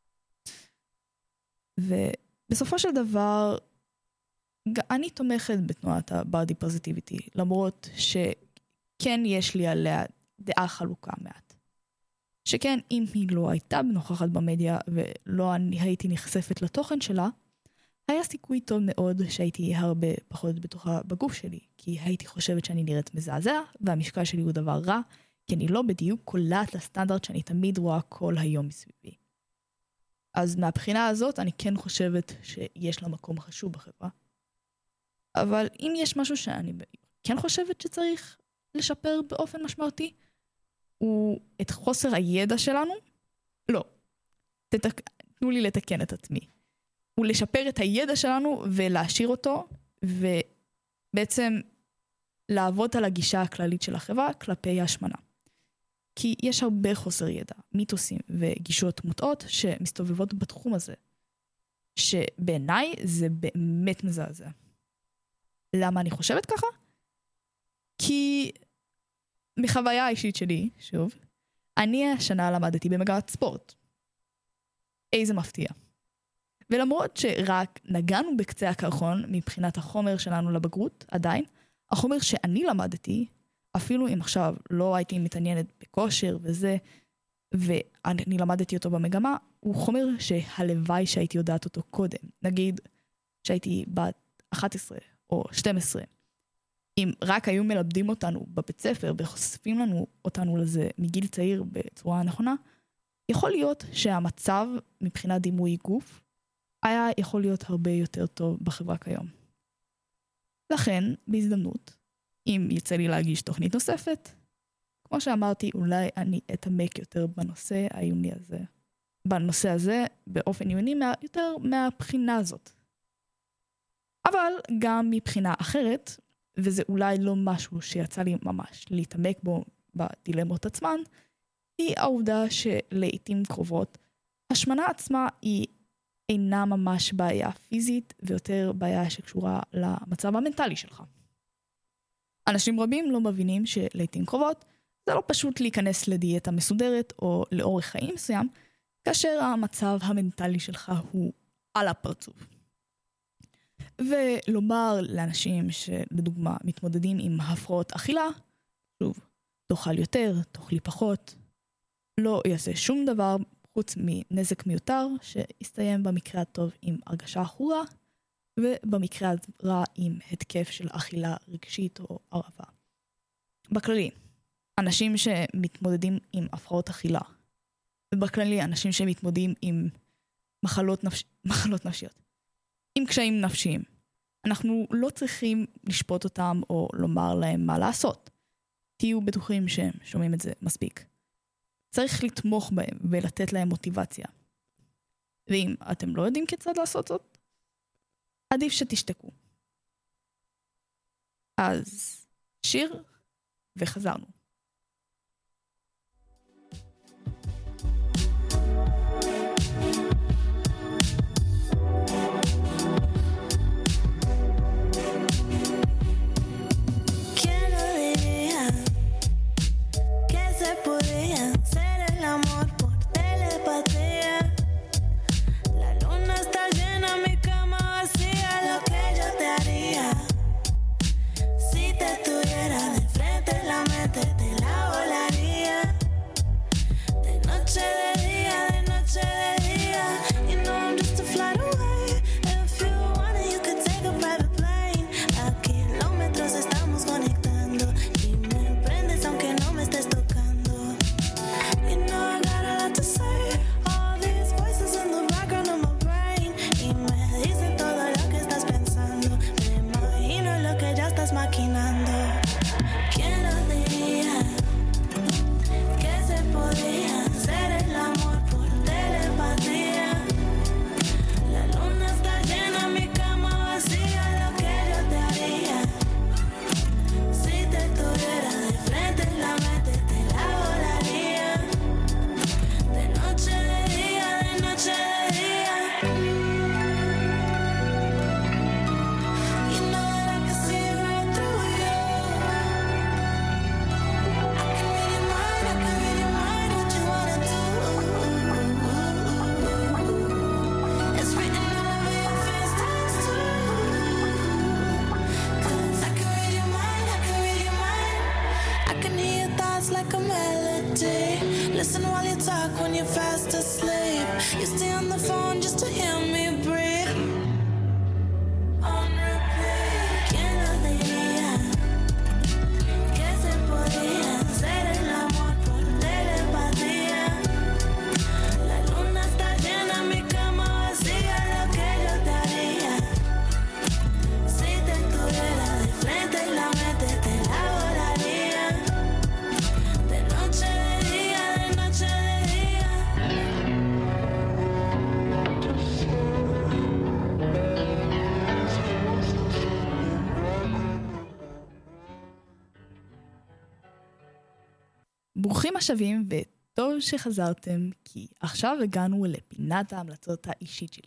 ובסופו של דבר, אני תומכת בתנועת ה-body positivity, למרות שכן יש לי עליה דעה חלוקה מעט. שכן, אם היא לא הייתה נוכחת במדיה ולא אני הייתי נחשפת לתוכן שלה, היה סיכוי טוב מאוד שהייתי הרבה פחות בטוחה בגוף שלי, כי הייתי חושבת שאני נראית מזעזע, והמשקל שלי הוא דבר רע, כי אני לא בדיוק קולעת לסטנדרט שאני תמיד רואה כל היום מסביבי. אז מהבחינה הזאת אני כן חושבת שיש לה מקום חשוב בחברה. אבל אם יש משהו שאני כן חושבת שצריך לשפר באופן משמעותי, הוא את חוסר הידע שלנו? לא. תתק... תנו לי לתקן את עצמי. הוא לשפר את הידע שלנו ולהשאיר אותו, ובעצם לעבוד על הגישה הכללית של החברה כלפי השמנה. כי יש הרבה חוסר ידע, מיתוסים וגישות מוטעות שמסתובבות בתחום הזה, שבעיניי זה באמת מזעזע. למה אני חושבת ככה? כי מחוויה האישית שלי, שוב, אני השנה למדתי במגמת ספורט. איזה מפתיע. ולמרות שרק נגענו בקצה הקרחון מבחינת החומר שלנו לבגרות, עדיין, החומר שאני למדתי, אפילו אם עכשיו לא הייתי מתעניינת בכושר וזה, ואני למדתי אותו במגמה, הוא חומר שהלוואי שהייתי יודעת אותו קודם. נגיד שהייתי בת אחת עשרה או שתים עשרה. אם רק היו מלמדים אותנו בבית ספר וחושפים לנו אותנו לזה מגיל צעיר בצורה נכונה, יכול להיות שהמצב מבחינת דימוי גוף היה יכול להיות הרבה יותר טוב בחברה כיום. לכן, בהזדמנות, אם יצא לי להגיש תוכנית נוספת, כמו שאמרתי, אולי אני אתעמק יותר בנושא העיוני הזה. בנושא הזה, באופן עיוני, מה, יותר מהבחינה הזאת. אבל גם מבחינה אחרת, וזה אולי לא משהו שיצא לי ממש להתעמק בו בדילמות עצמן, היא העובדה שלעיתים קרובות, השמנה עצמה היא אינה ממש בעיה פיזית, ויותר בעיה שקשורה למצב המנטלי שלך. אנשים רבים לא מבינים שלעיתים קרובות, זה לא פשוט להיכנס לדיאטה מסודרת או לאורך חיים מסוים, כאשר המצב המנטלי שלך הוא על הפרצוף. ולומר לאנשים שלדוגמה מתמודדים עם הפרעות אכילה, שוב, תאכל יותר, תאכלי פחות, לא יעשה שום דבר חוץ מנזק מיותר, שיסתיים במקרה הטוב עם הרגשה אחורה, ובמקרה הרע עם התקף של אכילה רגשית או ערבה. בכללי, אנשים שמתמודדים עם הפרעות אכילה, ובכללי אנשים שמתמודדים עם מחלות, נפש... מחלות נפשיות, עם קשיים נפשיים, אנחנו לא צריכים לשפוט אותם או לומר להם מה לעשות. תהיו בטוחים שהם שומעים את זה מספיק. צריך לתמוך בהם ולתת להם מוטיבציה. ואם אתם לא יודעים כיצד לעשות זאת, עדיף שתשתקו. אז שיר וחזרנו. ברוכים השבים וטוב שחזרתם, כי עכשיו הגענו לפינת ההמלצות האישית שלי.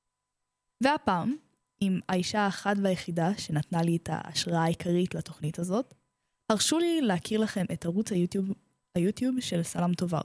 והפעם, עם האישה האחת והיחידה שנתנה לי את ההשראה העיקרית לתוכנית הזאת, הרשו לי להכיר לכם את ערוץ היוטיוב, היוטיוב של סלם טובר.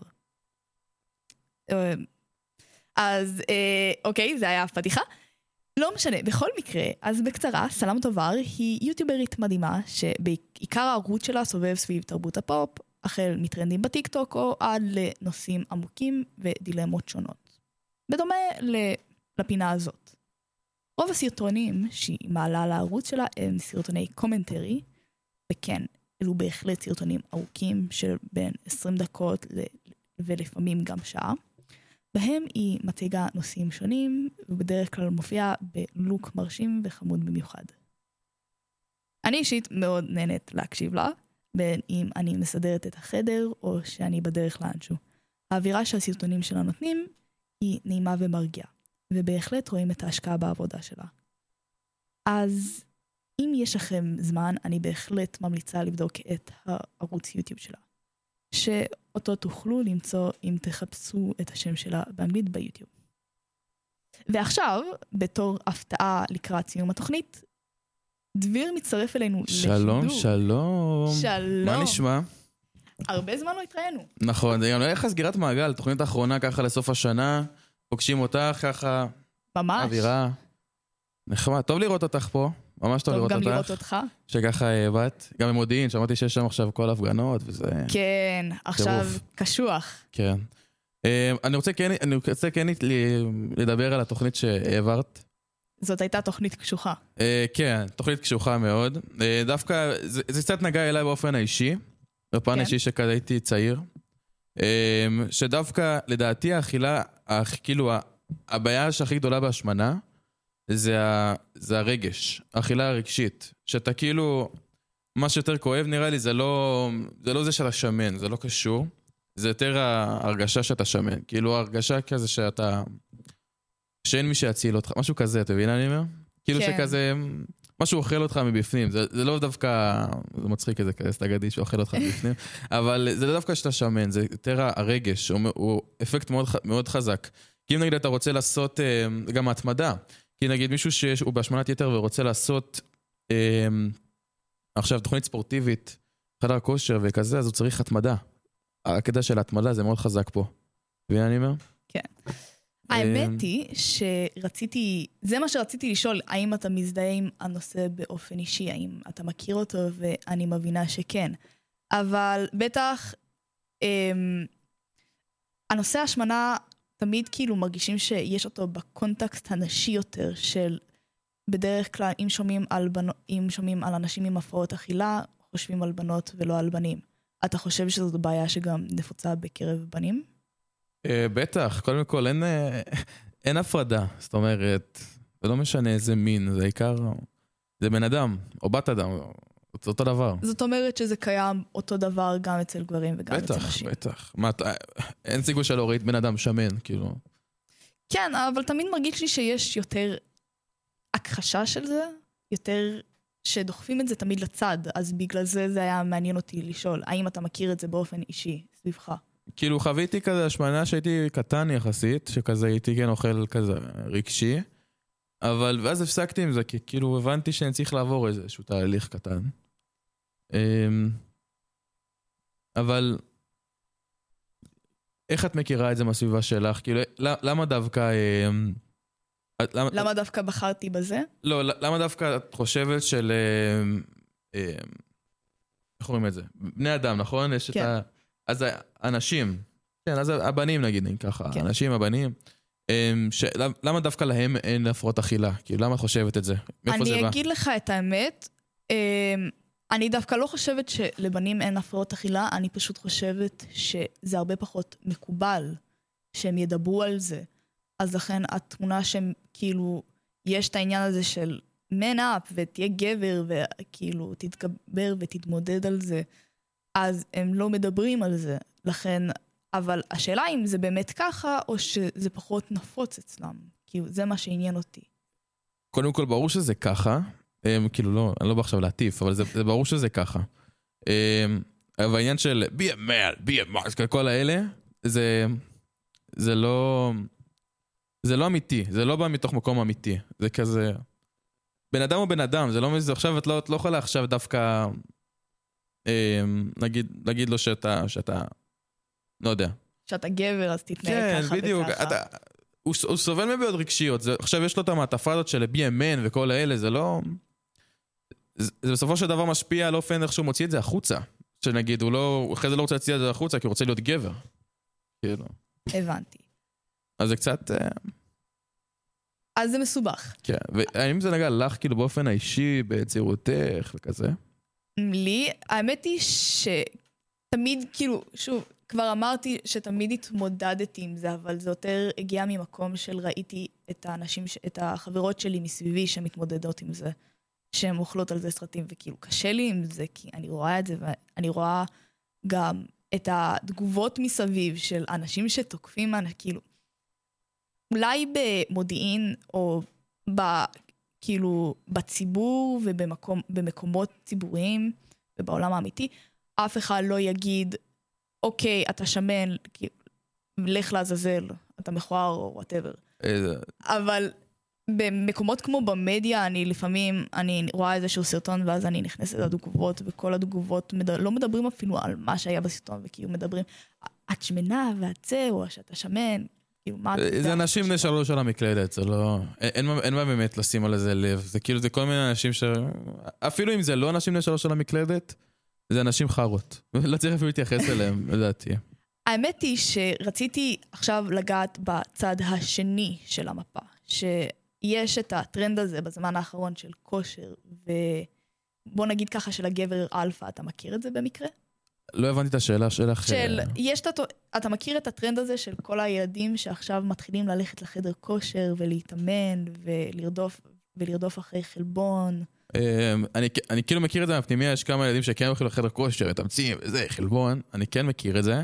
אז אוקיי, זה היה פתיחה. לא משנה, בכל מקרה, אז בקצרה, סלם טובר היא יוטיוברית מדהימה, שבעיקר הערוץ שלה סובב סביב תרבות הפופ, החל מטרנדים בטיקטוק או עד לנושאים עמוקים ודילמות שונות. בדומה לפינה הזאת. רוב הסרטונים שהיא מעלה לערוץ שלה הם סרטוני קומנטרי, וכן, אלו בהחלט סרטונים ארוכים של בין עשרים דקות ולפעמים גם שעה, בהם היא מציגה נושאים שונים, ובדרך כלל מופיעה בלוק מרשים וחמוד במיוחד. אני אישית מאוד נהנית להקשיב לה, בין אם אני מסדרת את החדר או שאני בדרך לאנשהו. האווירה שהסרטונים שלה נותנים היא נעימה ומרגיעה, ובהחלט רואים את ההשקעה בעבודה שלה. אז אם יש לכם זמן, אני בהחלט ממליצה לבדוק את הערוץ יוטיוב שלה, שאותו תוכלו למצוא אם תחפשו את השם שלה באנגלית ביוטיוב. ועכשיו, בתור הפתעה לקראת סיום התוכנית, דביר מצטרף אלינו שלום, לשידור. שלום. שלום. מה נשמע? הרבה זמן לא התראינו. נכון, זה גם לא איך סגירת מעגל, תוכנית האחרונה ככה לסוף השנה, פוגשים אותך ככה, ממש. אווירה. נחמד, טוב לראות אותך פה, ממש טוב טוב לראות גם אותך. לראות אותך. שככה אה, באת, גם במודיעין, שמעתי שיש שם עכשיו כל הפגנות, וזה... כן, עכשיו טירוף. קשוח. כן. אה, אני רוצה כן, אני רוצה כן ל- לדבר על התוכנית שהעברת. זאת הייתה תוכנית קשוחה. אה, כן, תוכנית קשוחה מאוד. אה, דווקא, זה, זה קצת נגע אליי באופן האישי, בפן כן. האישי שכזה הייתי צעיר. אה, שדווקא, לדעתי, האכילה, הכ- כאילו, ה- הבעיה שהכי גדולה בהשמנה, זה, ה, זה הרגש, האכילה הרגשית. שאתה כאילו, מה שיותר כואב נראה לי, זה לא, זה לא זה שאתה שמן, זה לא קשור. זה יותר ההרגשה שאתה שמן. כאילו, ההרגשה כזה שאתה... שאין מי שיציל אותך, משהו כזה, אתה מבין אני אומר? כאילו כן. שכזה, משהו אוכל אותך מבפנים, זה, זה לא דווקא, זה מצחיק איזה כזה סטגדי שאוכל אותך מבפנים, אבל זה לא דווקא שאתה שמן, זה יותר הרגש, הוא, הוא אפקט מאוד, מאוד חזק. כי אם נגיד אתה רוצה לעשות גם התמדה, כי נגיד מישהו שהוא בהשמנת יתר ורוצה לעשות עכשיו תוכנית ספורטיבית, חדר כושר וכזה, אז הוא צריך התמדה. הקטע של ההתמדה זה מאוד חזק פה. מבין אני אומר? כן. האמת היא שרציתי, זה מה שרציתי לשאול, האם אתה מזדהה עם הנושא באופן אישי, האם אתה מכיר אותו, ואני מבינה שכן. אבל בטח, אמ, הנושא השמנה, תמיד כאילו מרגישים שיש אותו בקונטקסט הנשי יותר, של בדרך כלל, אם שומעים על, בנו, אם שומעים על אנשים עם הפרעות אכילה, חושבים על בנות ולא על בנים. אתה חושב שזאת בעיה שגם נפוצה בקרב בנים? בטח, קודם כל אין, אין הפרדה, זאת אומרת, זה לא משנה איזה מין, זה העיקר, זה בן אדם, או בת אדם, זה אותו דבר. זאת אומרת שזה קיים אותו דבר גם אצל גברים וגם אצל בטח, נשים. בטח, מה, אין סיכוי של להוריד בן אדם שמן, כאילו. כן, אבל תמיד מרגיש לי שיש יותר הכחשה של זה, יותר שדוחפים את זה תמיד לצד, אז בגלל זה זה היה מעניין אותי לשאול, האם אתה מכיר את זה באופן אישי, סביבך? כאילו חוויתי כזה השמנה שהייתי קטן יחסית, שכזה הייתי כן אוכל כזה רגשי, אבל ואז הפסקתי עם זה, כי כאילו הבנתי שאני צריך לעבור איזשהו תהליך קטן. אבל איך את מכירה את זה מהסביבה שלך? כאילו, למה דווקא... למה, למה דווקא בחרתי בזה? לא, למה דווקא את חושבת של... איך אומרים את זה? בני אדם, נכון? יש כן. את ה... אז האנשים, כן, אז הבנים נגיד, ככה, כן. האנשים, הבנים, ש... למה דווקא להם אין הפרעות אכילה? כאילו, למה את חושבת את זה? מאיפה זה בא? אני אגיד לך את האמת, אני דווקא לא חושבת שלבנים אין הפרעות אכילה, אני פשוט חושבת שזה הרבה פחות מקובל שהם ידברו על זה. אז לכן התמונה שהם כאילו, יש את העניין הזה של man up ותהיה גבר וכאילו תתגבר ותתמודד על זה, אז הם לא מדברים על זה. לכן, אבל השאלה אם זה באמת ככה או שזה פחות נפוץ אצלם. כאילו זה מה שעניין אותי. קודם כל ברור שזה ככה, הם, כאילו לא, אני לא בא עכשיו להטיף, אבל זה, זה ברור שזה ככה. הם, אבל העניין של be a man, be a man, כל האלה, זה, זה לא, זה לא אמיתי, זה לא בא מתוך מקום אמיתי, זה כזה, בן אדם הוא בן אדם, זה לא מזה, עכשיו את לא, את לא יכולה עכשיו דווקא, הם, נגיד, נגיד לו שאתה, שאתה, לא יודע. שאתה גבר אז תתנהג כן, ככה בדיוק, וככה. אתה, הוא, הוא סובל מבעיות רגשיות, זה, עכשיו יש לו את המעטפה הזאת של בי אם אן וכל האלה, זה לא... זה, זה בסופו של דבר משפיע על אופן איך שהוא מוציא את זה החוצה. שנגיד, הוא לא, אחרי זה לא רוצה להציע את זה החוצה, כי הוא רוצה להיות גבר. כאילו. הבנתי. אז זה קצת... אז זה מסובך. כן, והאם זה נגע לך כאילו באופן האישי, בצעירותך וכזה? לי, האמת היא שתמיד, כאילו, שוב, כבר אמרתי שתמיד התמודדתי עם זה, אבל זה יותר הגיע ממקום של ראיתי את האנשים, את החברות שלי מסביבי שמתמודדות עם זה, שהן אוכלות על זה סרטים, וכאילו קשה לי עם זה, כי אני רואה את זה, ואני רואה גם את התגובות מסביב של אנשים שתוקפים, כאילו, אולי במודיעין, או ב, כאילו, בציבור ובמקום, במקומות ציבוריים, ובעולם האמיתי, אף אחד לא יגיד, אוקיי, אתה שמן, לך לעזאזל, אתה מכוער או whatever. אבל במקומות כמו במדיה, אני לפעמים, אני רואה איזשהו סרטון, ואז אני נכנסת לתגובות, וכל התגובות לא מדברים אפילו על מה שהיה בסרטון, וכאילו מדברים, את שמנה ואת זה, או שאתה שמן, כאילו, מה... זה אנשים בני שלוש על המקלדת, זה לא... אין מה- אין מה באמת לשים על איזה לב. זה כאילו, זה כל מיני אנשים ש... אפילו אם זה לא אנשים בני שלוש על המקלדת, זה אנשים חרות. לא צריך אפילו להתייחס אליהם, לדעתי. האמת היא שרציתי עכשיו לגעת בצד השני של המפה, שיש את הטרנד הזה בזמן האחרון של כושר, ובוא נגיד ככה של הגבר אלפא, אתה מכיר את זה במקרה? לא הבנתי את השאלה שלך. של, יש את, הת- אתה מכיר את הטרנד הזה של כל הילדים שעכשיו מתחילים ללכת לחדר כושר ולהתאמן ולרדוף, ולרדוף אחרי חלבון? אמ, אני, אני כאילו מכיר את זה מהפנימיה, יש כמה ילדים שכן הולכים לחדר כושר, מתאמצים, וזה, חלבון, אני כן מכיר את זה.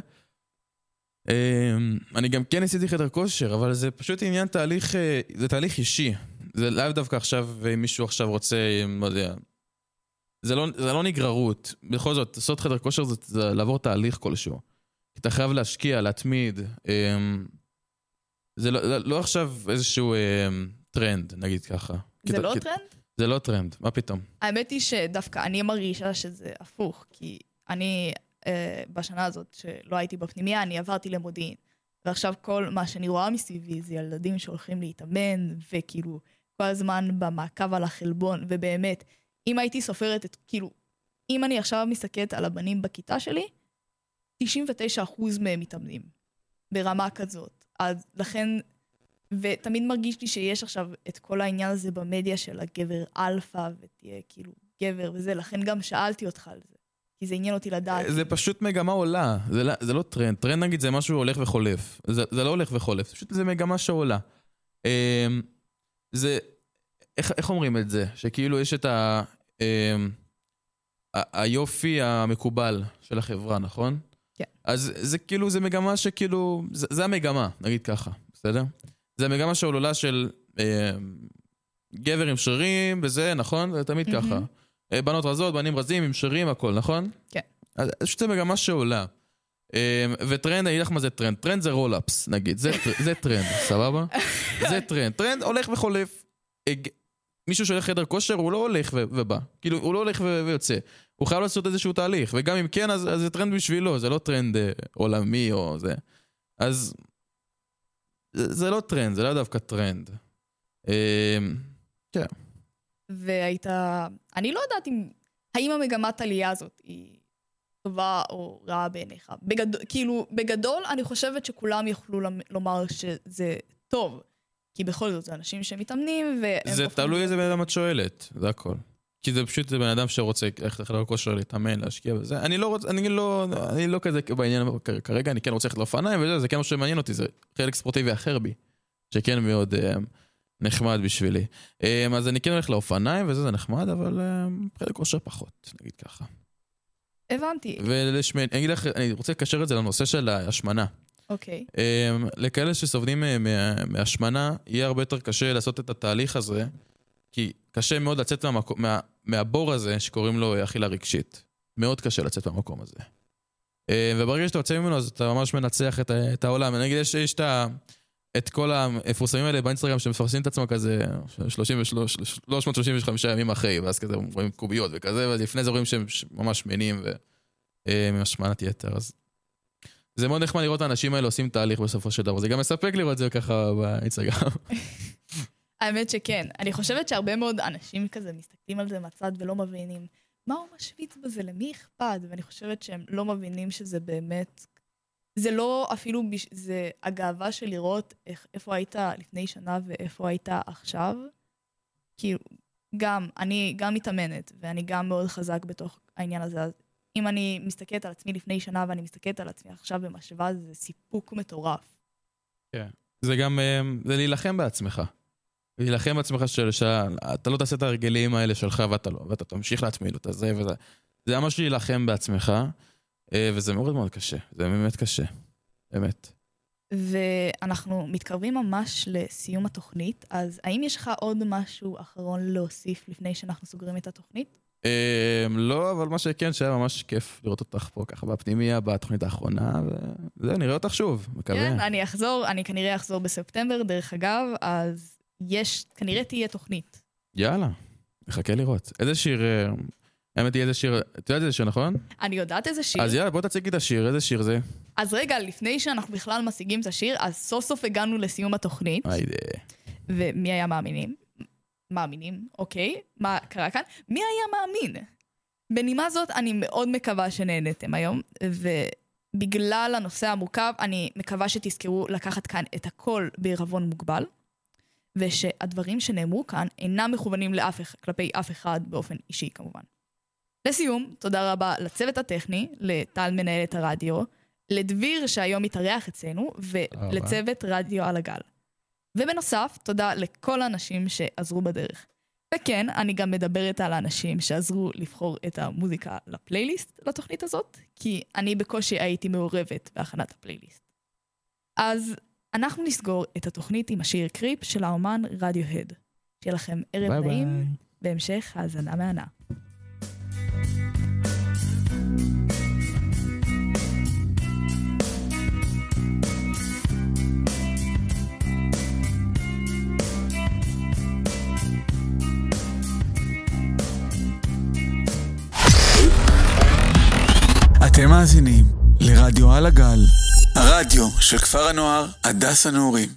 אמ, אני גם כן עשיתי חדר כושר, אבל זה פשוט עניין תהליך, אה, זה תהליך אישי. זה לאו דווקא עכשיו, אם מישהו עכשיו רוצה, לא יודע, זה לא, זה לא נגררות. בכל זאת, לעשות חדר כושר זה, זה לעבור תהליך כלשהו. אתה חייב להשקיע, להתמיד. אמ, זה לא, לא, לא עכשיו איזשהו אמ, טרנד, נגיד ככה. זה כי- לא כי- טרנד? זה לא טרנד, מה פתאום? האמת היא שדווקא אני מרגישה שזה הפוך, כי אני אה, בשנה הזאת שלא הייתי בפנימיה, אני עברתי למודיעין. ועכשיו כל מה שאני רואה מסביבי זה ילדים שהולכים להתאמן, וכאילו כל הזמן במעקב על החלבון, ובאמת, אם הייתי סופרת את, כאילו, אם אני עכשיו מסתכלת על הבנים בכיתה שלי, תשעים ותשעה אחוז מהם מתאמנים, ברמה כזאת. אז לכן, ותמיד מרגיש לי שיש עכשיו את כל העניין הזה במדיה של הגבר אלפא, ותהיה כאילו גבר וזה, לכן גם שאלתי אותך על זה, כי זה עניין אותי לדעת. זה פשוט מגמה עולה, זה לא, זה לא טרנד. טרנד נגיד זה משהו הולך וחולף. זה, זה לא הולך וחולף, פשוט זה מגמה שעולה. אמ, זה, איך, איך אומרים את זה? שכאילו יש את ה, אמ, ה- היופי המקובל של החברה, נכון? כן. אז זה כאילו, זה מגמה שכאילו, זה, זה המגמה, נגיד ככה, בסדר? זה המגמה שעולה של אמ, גבר עם שרירים וזה, נכון? זה תמיד מהמם. ככה. אה, בנות רזות, בנים רזים, עם שרירים, הכל, נכון? כן. אז פשוט זה מגמה שעולה. אמ, וטרנד, אני אגיד לך מה זה טרנד. טרנד זה רול-אפס, נגיד. זה, טר- זה טרנד, סבבה? זה טרנד. טרנד הולך וחולף. הג- מישהו שהולך חדר כושר, הוא לא הולך ו- ובא. כאילו, הוא לא הולך ו- ויוצא. הוא חייב לעשות איזשהו תהליך. וגם אם כן, אז, אז זה טרנד בשבילו. זה לא טרנד אה, עולמי או זה. אז זה, זה לא טרנד, זה לא דווקא טרנד. אמ, כן. והיית, אני לא יודעת אם, האם המגמת עלייה הזאת היא טובה או רעה בעיניך. בגדול, כאילו, בגדול אני חושבת שכולם יוכלו למ- לומר שזה טוב, כי בכל זאת זה אנשים שמתאמנים והם... זה הופכים- תלוי איזה בן אדם את שואלת, זה הכל. כי זה פשוט בן אדם שרוצה ללכת לחדר כושר, להתאמן, להשקיע בזה. אני לא רוצה, אני לא, אני לא כזה בעניין כרגע, אני כן רוצה ללכת לאופניים וזה, זה כן מה שמעניין אותי, זה חלק ספורטיבי אחר בי, שכן מאוד אה, נחמד בשבילי. אה, אז אני כן הולך לאופניים וזה, זה נחמד, אבל אה, חלק כושר פחות, נגיד ככה. הבנתי, ולשמין, אני אגיד לך, אני רוצה לקשר את זה לנושא של ההשמנה. אוקיי. Um, לכאלה שסובלים uh, מה, מהשמנה, יהיה הרבה יותר קשה לעשות את התהליך הזה, כי קשה מאוד לצאת מהמקום, מה, מהבור הזה שקוראים לו אכילה רגשית. מאוד קשה לצאת מהמקום הזה. Uh, וברגע שאתה יוצא ממנו, אז אתה ממש מנצח את, ה- את העולם. אני אגיד, יש, יש את, ה- את כל המפורסמים האלה באינסטגרם שמפרסמים את עצמם כזה שלושים ושלוש, שלוש מאות שלושים וחמישה ימים אחרי, ואז כזה רואים קוביות וכזה, ולפני זה רואים שהם ממש שמנים ומהשמנת יתר, אז... זה מאוד נחמד לראות את האנשים האלה עושים תהליך בסופו של דבר. זה גם מספק לראות את זה ככה באינסטגרם. האמת שכן. אני חושבת שהרבה מאוד אנשים כזה מסתכלים על זה מהצד ולא מבינים מה הוא משוויץ בזה, למי אכפת? ואני חושבת שהם לא מבינים שזה באמת... זה לא אפילו... בש... זה הגאווה של לראות איך, איפה היית לפני שנה ואיפה היית עכשיו. כאילו, גם, אני גם מתאמנת, ואני גם מאוד חזק בתוך העניין הזה. אז אם אני מסתכלת על עצמי לפני שנה ואני מסתכלת על עצמי עכשיו במשוואה, זה סיפוק מטורף. זה גם, אה, זה להילחם בעצמך. להילחם בעצמך של, שאתה לא תעשה את הרגלים האלה שלך ואתה לא, ואתה תמשיך להתמיד אותה, זה וזה. זה ממש להילחם בעצמך, אה, וזה מאוד מאוד קשה. זה באמת קשה. באמת. ואנחנו מתקרבים ממש לסיום התוכנית, אז האם יש לך עוד משהו אחרון להוסיף לפני שאנחנו סוגרים את התוכנית? אה, לא, אבל מה שכן, שהיה ממש כיף לראות אותך פה ככה בפנימיה, בתוכנית האחרונה, וזה, נראה אותך שוב, מקווה. כן, אני אחזור, אני כנראה אחזור בספטמבר, דרך אגב, אז יש, כנראה תהיה תוכנית. יאללה, מחכה לראות. איזה שיר... אה, האמת היא איזה שיר, אתה יודעת איזה שיר, נכון? אני יודעת איזה שיר. אז יאללה, בוא תציגי את השיר, איזה שיר זה? אז רגע, לפני שאנחנו בכלל משיגים את השיר, אז סוף סוף הגענו לסיום התוכנית. היידה. ומי היה מאמינים? מאמינים, אוקיי. מה קרה כאן? מי היה מאמין? בנימה זאת, אני מאוד מקווה שנהנתם היום, ובגלל הנושא המורכב, אני מקווה שתזכרו לקחת כאן את הכל בערבון מוגבל, ושהדברים שנאמרו כאן אינם מכוונים לאף, כלפי אף אחד באופן אישי כמובן. לסיום, תודה רבה לצוות הטכני, לטל מנהלת הרדיו, לדביר שהיום מתארח אצלנו, ולצוות רדיו על הגל. ובנוסף, תודה לכל האנשים שעזרו בדרך. וכן, אני גם מדברת על האנשים שעזרו לבחור את המוזיקה לפלייליסט לתוכנית הזאת, כי אני בקושי הייתי מעורבת בהכנת הפלייליסט. אז אנחנו נסגור את התוכנית עם השיר קריפ של האומן רדיוהד. שיהיה לכם ערב ביי נעים, ביי. בהמשך האזנה מהנה. אתם מאזינים לרדיו על הגל, הרדיו של כפר הנוער הדס הנעורים.